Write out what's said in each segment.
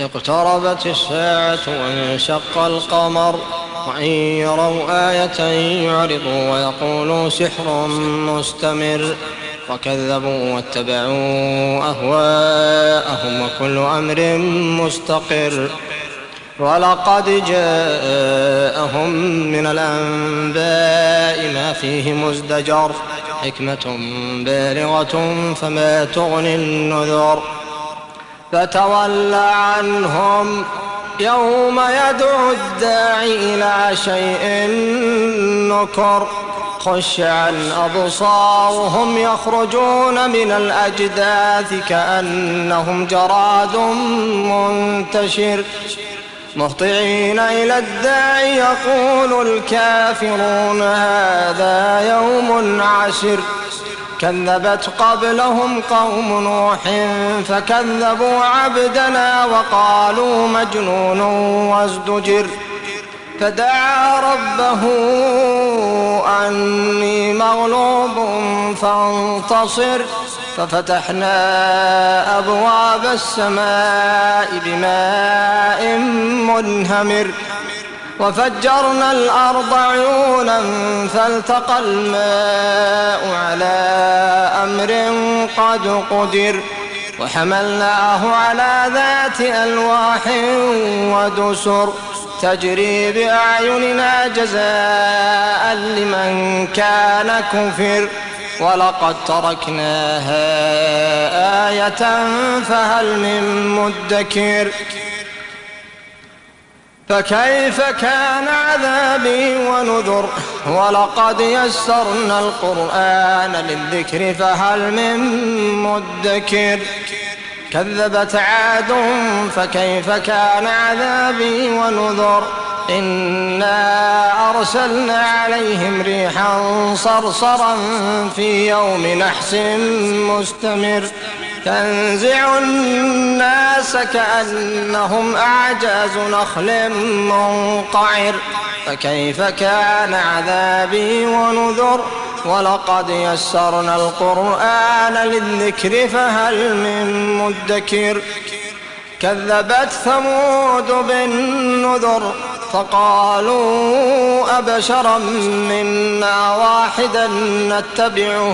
اقتربت الساعة وانشق القمر وإن يروا آية يعرضوا ويقولوا سحر مستمر وكذبوا واتبعوا أهواءهم وكل أمر مستقر. ولقد جاءهم من الأنباء ما فيه مزدجر حكمة بالغة فما تغني النذر. فتول عنهم يوم يدعو الداعي إلى شيء نكر خش عن أبصارهم يخرجون من الأجداث كأنهم جراد منتشر مهطعين إلى الداعي يقول الكافرون هذا يوم عسر. كذبت قبلهم قوم نوح فكذبوا عبدنا وقالوا مجنون وازدجر. فدعا ربه أني مغلوب فانتصر ففتحنا أبواب السماء بماء منهمر وفجرنا الأرض عيونا فالتقى الماء على أمر قد قدر وحملناه على ذات ألواح ودسر تجري بأعيننا جزاء لمن كان كفر. ولقد تركناها آية فهل من مدكر. فكيف كان عذابي ونذر. ولقد يسرنا القرآن للذكر فهل من مدكر. كذبت عاد فكيف كان عذابي ونذر. إنا أرسلنا عليهم ريحا صرصرا في يوم نحس مستمر تنزع الناس كأنهم أعجاز نخل منقعر. فكيف كان عذابي ونذر. ولقد يسرنا القرآن للذكر فهل من مدكر. كذبت ثمود بالنذر فقالوا أبشرا منا واحدا نتبعه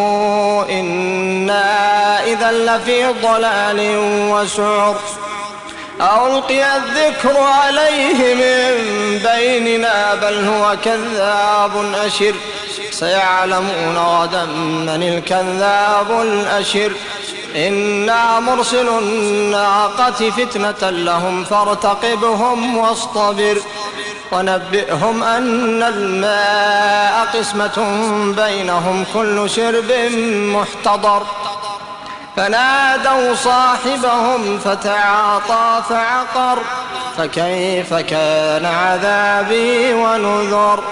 إنا إذا لفي ضلال وسعر. ألقي الذكر عليه من بيننا بل هو كذاب أشر. سيعلمون غدا من الكذاب الأشر. إنا مرسل الناقة فتنة لهم فارتقبهم واصطبر ونبئهم أن الماء قسمة بينهم كل شرب محتضر. فنادوا صاحبهم فتعاطى فعقر. فكيف كان عذابي ونذر.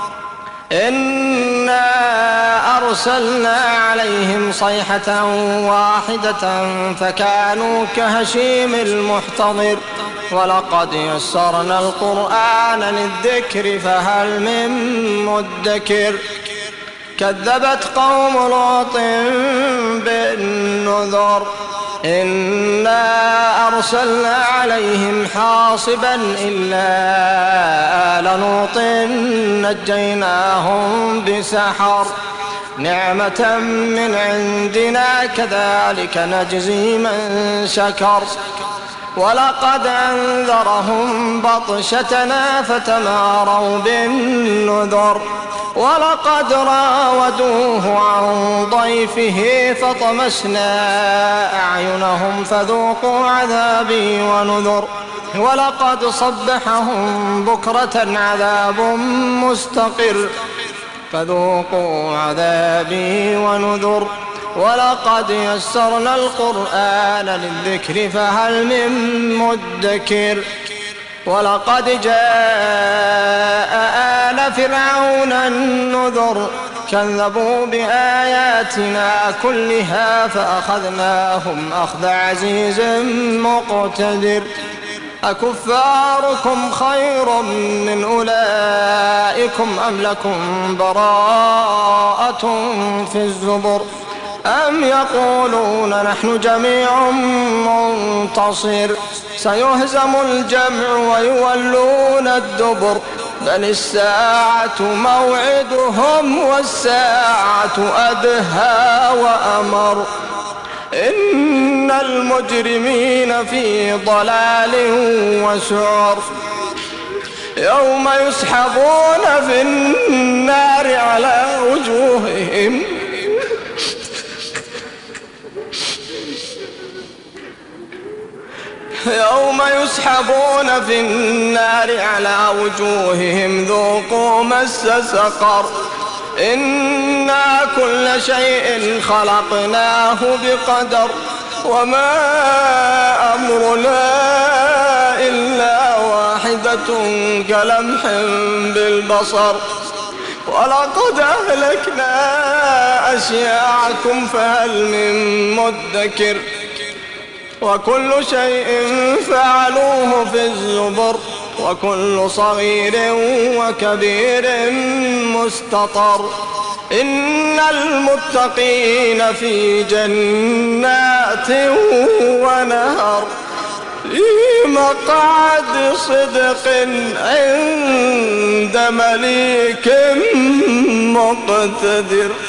إنا أرسلنا عليهم صيحة واحدة فكانوا كهشيم المحتضر. ولقد يسرنا القرآن للذكر فهل من مدكر. كذبت قوم لوط بالنذر. إنا أرسلنا عليهم حاصبا إلا آل لوط نجيناهم بسحر نعمة من عندنا كذلك نجزي من شكر. ولقد أنذرهم بطشتنا فتماروا بالنذر. ولقد راودوه عن ضيفه فطمسنا أعينهم فذوقوا عذابي ونذر. ولقد صبحهم بكرة عذاب مستقر فذوقوا عذابي ونذر. ولقد يسرنا القرآن للذكر فهل من مدكر. ولقد جاء آل فرعون النذر كذبوا بآياتنا كلها فأخذناهم أخذ عزيز مقتدر. أكفاركم خير من أولئكم أم لكم براءة في الزبر. أم يقولون نحن جميع منتصر سيهزم الجمع ويولون الدبر بل الساعة موعدهم والساعة أدهى وأمر إن المجرمين في ضلال وسعر يوم يسحبون في النار على وجوههم يوم يسحبون في النار على وجوههم ذوقوا مس سقر إنا كل شيء خلقناه بقدر وما أمرنا إلا واحدة كلمح بالبصر ولقد أهلكنا أشياعكم فهل من مدكر وكل شيء فعلوه في الزبر وكل صغير وكبير مستطر إن المتقين في جنات ونهر في مقعد صدق عند مليك مقتدر.